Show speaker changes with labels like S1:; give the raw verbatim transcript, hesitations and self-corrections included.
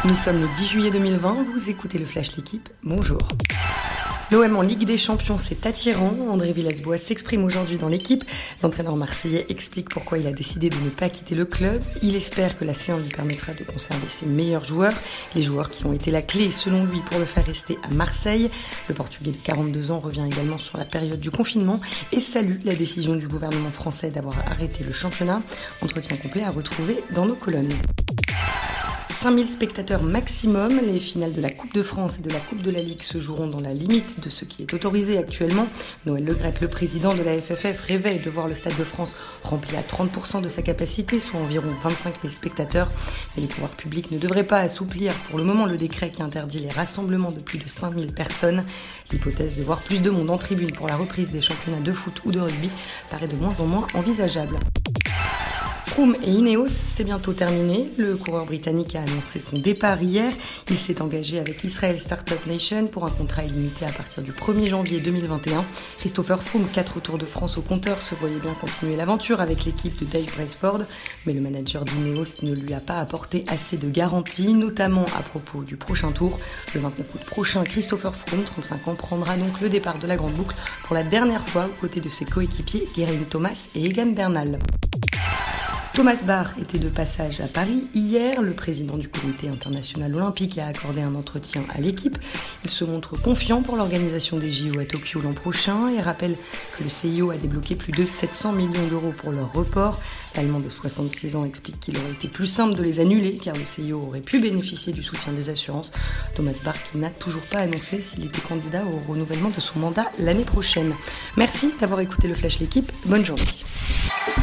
S1: Nous sommes le dix juillet deux mille vingt, vous écoutez le Flash L'équipe, bonjour. L'O M en Ligue des Champions, c'est attirant. André Villas-Boas s'exprime aujourd'hui dans l'équipe. L'entraîneur marseillais explique pourquoi il a décidé de ne pas quitter le club. Il espère que la séance lui permettra de conserver ses meilleurs joueurs, les joueurs qui ont été la clé, selon lui, pour le faire rester à Marseille. Le Portugais de quarante-deux ans revient également sur la période du confinement et salue la décision du gouvernement français d'avoir arrêté le championnat. Entretien complet à retrouver dans nos colonnes. cinq mille spectateurs maximum, les finales de la Coupe de France et de la Coupe de la Ligue se joueront dans la limite de ce qui est autorisé actuellement. Noël Le Graët, le président de la F F F, rêvait de voir le Stade de France rempli à trente pour cent de sa capacité, soit environ vingt-cinq mille spectateurs. Mais les pouvoirs publics ne devraient pas assouplir pour le moment le décret qui interdit les rassemblements de plus de cinq mille personnes. L'hypothèse de voir plus de monde en tribune pour la reprise des championnats de foot ou de rugby paraît de moins en moins envisageable. Froome et Ineos, c'est bientôt terminé. Le coureur britannique a annoncé son départ hier. Il s'est engagé avec Israel Startup Nation pour un contrat illimité à partir du premier janvier deux mille vingt et un. Christopher Froome, quatre Tours de France au compteur, se voyait bien continuer l'aventure avec l'équipe de Dave Brailsford. Mais le manager d'Ineos ne lui a pas apporté assez de garanties, notamment à propos du prochain tour. Le vingt-neuf août prochain, Christopher Froome, trente-cinq ans, prendra donc le départ de la Grande Boucle pour la dernière fois aux côtés de ses coéquipiers Geraint Thomas et Egan Bernal. Thomas Bach était de passage à Paris hier. Le président du comité international olympique a accordé un entretien à l'équipe. Il se montre confiant pour l'organisation des J O à Tokyo l'an prochain et rappelle que le C I O a débloqué plus de sept cents millions d'euros pour leur report. L'Allemand de soixante-six ans explique qu'il aurait été plus simple de les annuler car le C I O aurait pu bénéficier du soutien des assurances. Thomas Bach qui n'a toujours pas annoncé s'il était candidat au renouvellement de son mandat l'année prochaine. Merci d'avoir écouté le Flash L'équipe. Bonne journée.